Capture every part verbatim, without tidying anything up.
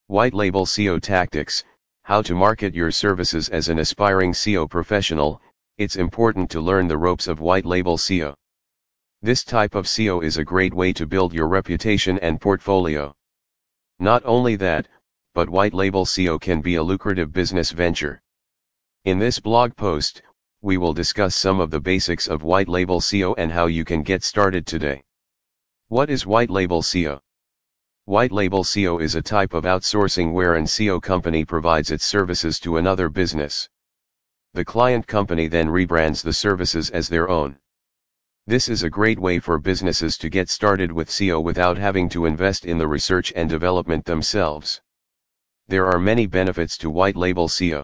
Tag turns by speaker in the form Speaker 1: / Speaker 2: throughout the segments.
Speaker 1: White Label S E O Tactics: How to market your services as an aspiring S E O professional. It's important to learn the ropes of white label S E O. This type of S E O is a great way to build your reputation and portfolio. Not only that, but white label S E O can be a lucrative business venture. In this blog post, we will discuss some of the basics of white label S E O and how you can get started today. What is white label S E O? White label S E O is a type of outsourcing where an S E O company provides its services to another business. The client company then rebrands the services as their own. This is a great way for businesses to get started with S E O without having to invest in the research and development themselves. There are many benefits to white label S E O.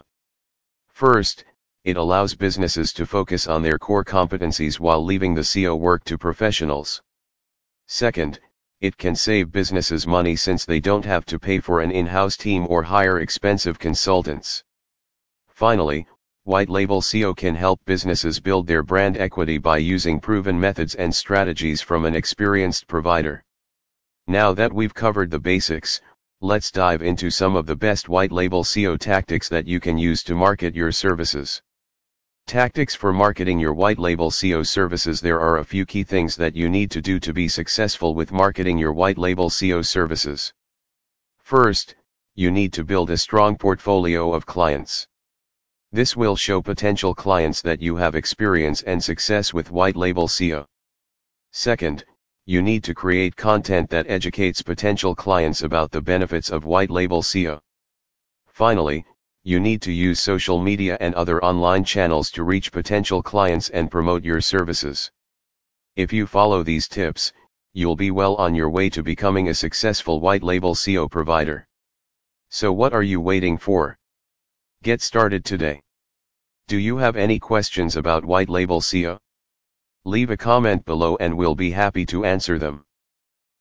Speaker 1: First, it allows businesses to focus on their core competencies while leaving the S E O work to professionals. Second, it can save businesses money since they don't have to pay for an in-house team or hire expensive consultants. Finally, white label S E O can help businesses build their brand equity by using proven methods and strategies from an experienced provider. Now that we've covered the basics, let's dive into some of the best white label S E O tactics that you can use to market your services. Tactics for marketing your white label S E O services. There are a few key things that you need to do to be successful with marketing your white label S E O services. First, you need to build a strong portfolio of clients. This will show potential clients that you have experience and success with white label S E O. Second, you need to create content that educates potential clients about the benefits of white label S E O. Finally, you need to use social media and other online channels to reach potential clients and promote your services. If you follow these tips, you'll be well on your way to becoming a successful white label S E O provider. So what are you waiting for? Get started today. Do you have any questions about white label S E O? Leave a comment below and we'll be happy to answer them.